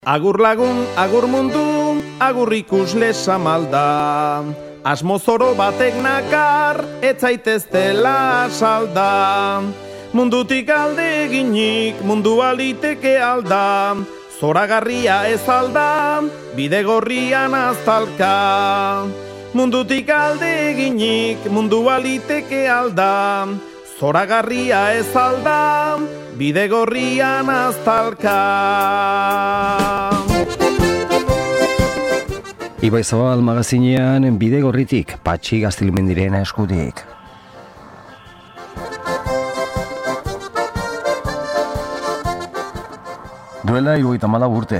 Agur lagun, agur mundu, agur ikusle samalda. Asmo zoro batek nakar, ez zaiteztela salda. Mundutik alde eginik, mundu aliteke alda. Zoragarria ez alda, bide gorrian aztalka. Mundutik alde eginik, mundu aliteke alda. Zoragarria ez alda, bide gorrian aztalka. Ibai Zabal magazinean bide gorritik, Patxi Gaztelumendiren eskutik. Duela 74 urte,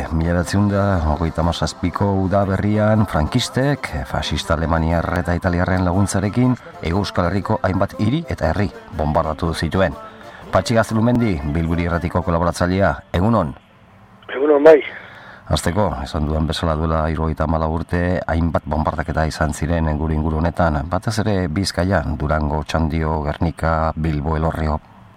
1937ko uda berrian frankistek, fasista alemaniar eta italiarren laguntzarekin, Euskal Herriko hainbat hiri eta herri bombardatu zituen. Patxi Gaztelumendi, Bilburi Irratiko kolaboratzailea, egunon? Egunon bai. Hasteko, esan dudan bezala duela 74 urte, hainbat bombardaketa izan ziren inguru honetan, batez ere Bizkaian, Durango, Txandio, Gernika, Bilbo, Elorrio.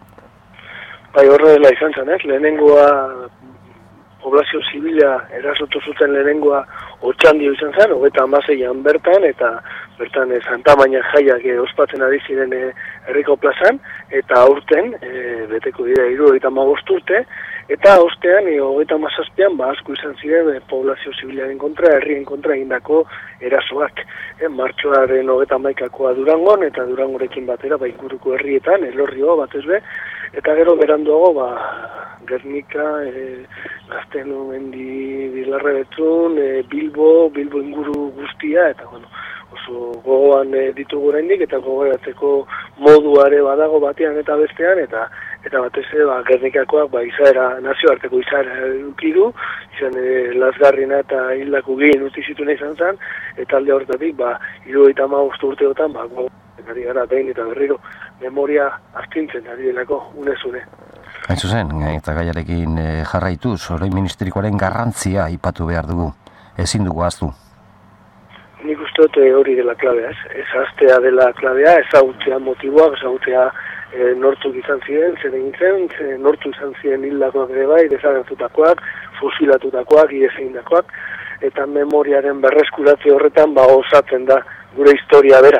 Bai, horrela izan zen, lehenengoa poblazio zibila erasotu zuten lehenengoa Otxandio izan zen, 36an bertan, eta bertan Santamaina jaiak ospatzen ari ziren herriko plazan, eta aurten, beteko dira 75 urte, eta ostean, 37an, asko izan ziren poblazio zibilaren kontra, herrien kontra egindako erasoak. Martxoaren 31akoa Durangon, eta Durangorekin batera, inguruko herrietan, Elorrio batez be, eta gero beranduago, Gernika, Gaztelumendi, Bilarrebetzun, Bilbo inguru guztia, eta oso gogoan ditugu oraindik, eta gogoratzeko moduare badago batean eta bestean, eta batez ere Gernikakoak izaera, nazioarteko izaera eduki du, izan lazgarrina eta hildako gehien utzi zituen izan zen, eta alde horretatik 75 urteotan ari gara behin eta berriro memoria astintzen ari delako unez-une. Hain zuzen, eta gaiarekin jarraituz, orain ministerikoaren garrantzia aipatu behar dugu. Ezin dugu ahaztu. Nik uste dut hori dela klabea, ez ahaztea dela klabea, ezagutzea motiboak, ezagutzea nortzuk izan ziren, zer egin zen, nortzuk izan ziren hildakoak ere bai, desagertutakoak, fusilatutakoak, irezegindakoak, eta memoriaren berreskuratze horretan osatzen da gure historia bera.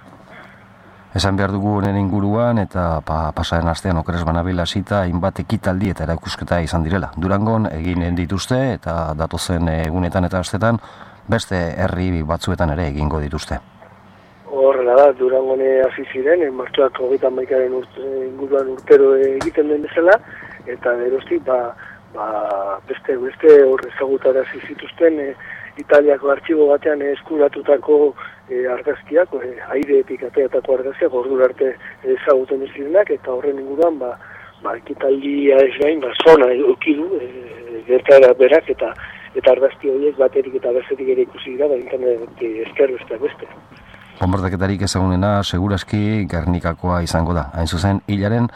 Esan behar dugu honen inguruan eta pasaren astean okeres banabil hasita hainbat ekitaldi eta erakusketa izan direla. Durangon egin dituzte eta datozen egunetan eta astetan beste herri batzuetan ere egingo dituzte. Horrela da, Durangon hasi ziren, martxoak 31aren inguruan urtero egiten den bezala, eta geroztik beste hor ezagutarazi zituzten Italiako artxibo batean eskuratutako argazkiak, airetik ateatako argazkiak, ordura arte ezagutzen ez zirenak, eta horren inguruan ekitaldia ez gain, zona edukidu, gertaera berak, eta argazki horiek baterik eta bestetik ere ikusi dira, internet esker beste. Bombardaketarik ezagunena segurazki Gernikakoa izango da. Hain zuzen, hilaren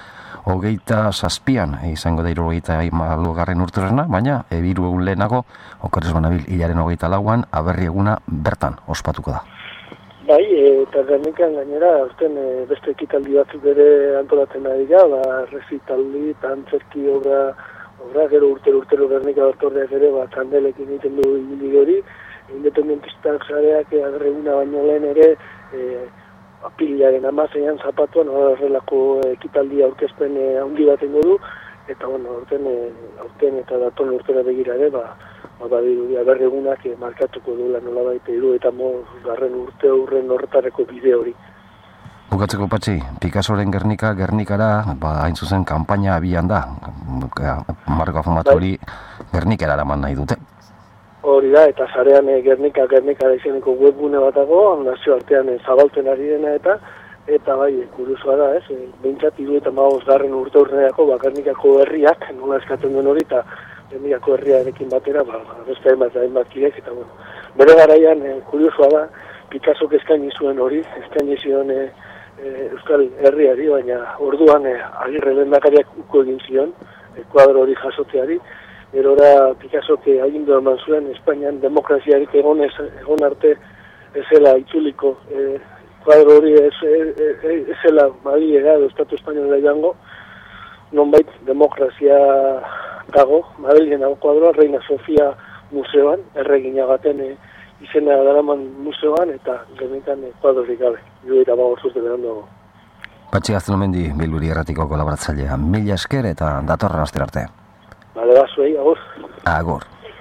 27an izango da 74. urterrena, baina hiru egun lehenago, okeres banabil hilaren 24an, aberri eguna bertan ospatuko da. Bai, eta Gernikan gainera, beste ekitaldi batzuk ere antolatzen ari da, rezitaldi, antzerki obra, gero urtero Gernika dortordeak ere, txandelekin egiten du ibili hori, independentistak zareak agerreguna baino lehen ere, apilaren 16an zapatuan, horrelako ekitaldi aurkezpen handi bat egingo du, eta aurten eta daton urtera begira ere, aberregunak markatuko duela nolabait 75. urte hurren horretareko bide hori. Bukatzeko Patxi, Picassoren Gernikara, hain zuzen kanpaina abian da, marko afamatu hori Gernikara eraman nahi dute. Hori da, eta zarean Gernika izeneko webgune bat dago, nazio artean zabaltzen ari dena eta kuriosoa da, behintzat 75. urte urtenerako Gernikako herriak, nola eskatzen duen hori, eta Gernikako herriarekin batera, beste hainbat kidek, eta bere garaian kuriosoa da, Picassok eskaini zuen hori, eskaini zion Euskal Herriari, baina orduan Agirre lehendakariak uko egin zion, kuadro hori jasotzeari, Erora Picassok agindu eman zuen Espainian demokraziarik egon arte ezela itzuliko kuadro hori ezela Madrilera edo Estatu Espainolera joango, nonbait demokrazia dago, Madrilen dago kuadroa, Reina Sofia museoan, erregina baten izena daraman museoan, eta Gernikan kuadrorik gabe, 75 urte beranduago. Patxi Gaztelumendi Bilburi Erratiko kolaboratzailea. Mila esker eta datorren astera arte. Bale, bazuei, agur. Agur.